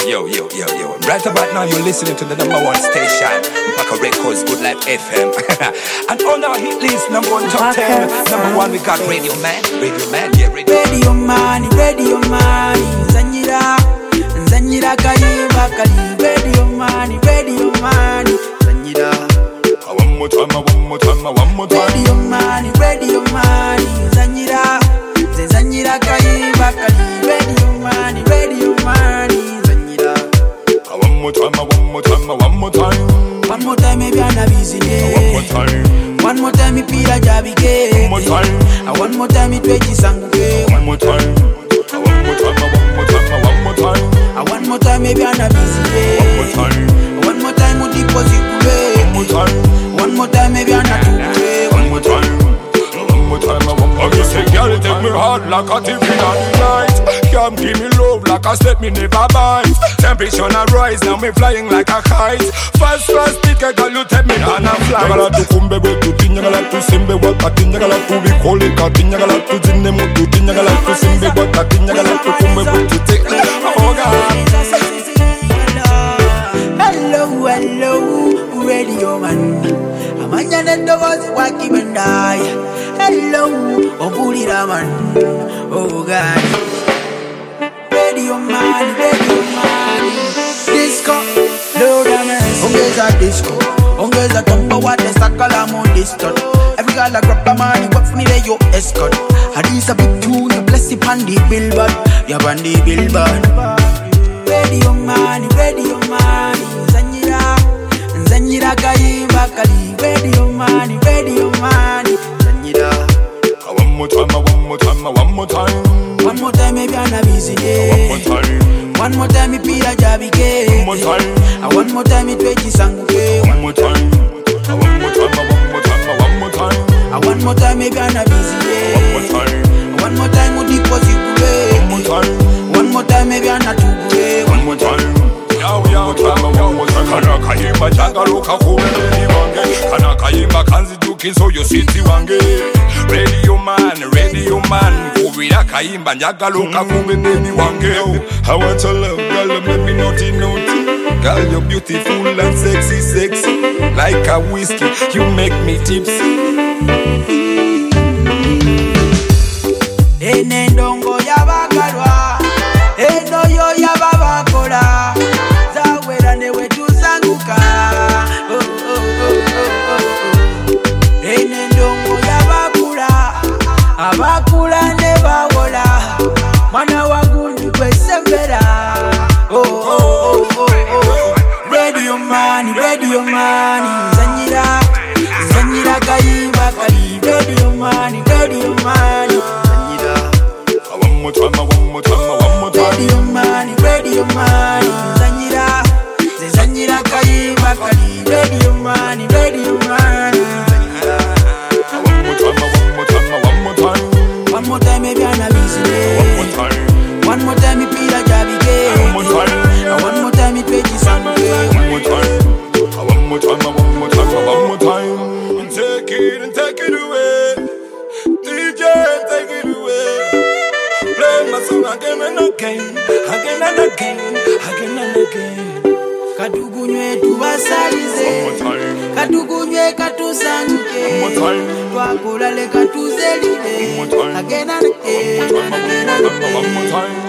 Yo. Right about now, you're listening to the #1 station, Maka Records, Good Life FM. And on our hit list, #1 top 10, #1 we got Radio Man, yeah, Radio Man, Zanyira Kayimba Kali, Radio Man, Zanyira. One more time. Radio Man, Zanyira Kayimba Kali, Radio Man, Zanyira. One more time. One more time, maybe I'm not busy day. One more time, Pira Jabike. One more time. One more time, Twitchy Sanguke. One more time. One more time, maybe I'm not busy day. One more time, Mudi Posicule. One more time, maybe I'm not too. One more time. I say, girl, take me hard like a TV on the night. Come give me love like a step, me never bite. Temperature na rise, now me flying like a kite. Fast, ticket, girl, you take me on a flight. Nyagala tu kumbe betu, nyagala tu simbe wakati, nyagala tu bikoli kati, nyagala tu zine mutu, nyagala tu simbe wakati, nyagala tu kumbe betu, take me. Oh God. Hello, Radio Man. Amanya was walking and die. Hello, Obulira Man. Oh God. Radio Man. Disco, Lord Ames. Ongeza disco. Ongeza tombo what the sakala mo distot. Every girl a grab a money, what for me they yo escort. Hadis a big tune, you bless it on the billboard. Yeah, on the billboard. Radio Man. Zanyira Kayimba Kali, Radio Man, Zanyira. One more time. One more time, maybe I'm not busy day. One more time, Pira Jabike. One more time. One more time, Twitchy Sanguke. One more time. One more time, maybe I'm not busy day. One more time, Mudi Posicule. One more time, maybe I'm not too. One more time. Kana kayimba jagaruka kubeli wange. Kana kayimba kanziduki so yo city wange. Radio man, kubira kayimba jagaruka kubeli wange. I want your love, girl, make me naughty. Girl, you're beautiful and sexy. Like a whiskey, you make me tipsy. Enendongo yabagalwa, eno yo yababakola. Newe tuzanguka enendongo abakula ne bawola mwana wagundu kwesembera Radio Man Zanyira Kayimba Kali Radio Man Zanyira. One more time. Radio Man Zanyira Kayimba Kali, Radio Man. One more time, maybe I'm not busy day. One more time, Pira Jabike. One more time, Twitchy Sanguke. One more time. Take it away. DJ, take it away. Play my song again and again. Katugunywe tubasalize, katugunywe katusanguke, twakulale katuzelide, again and again.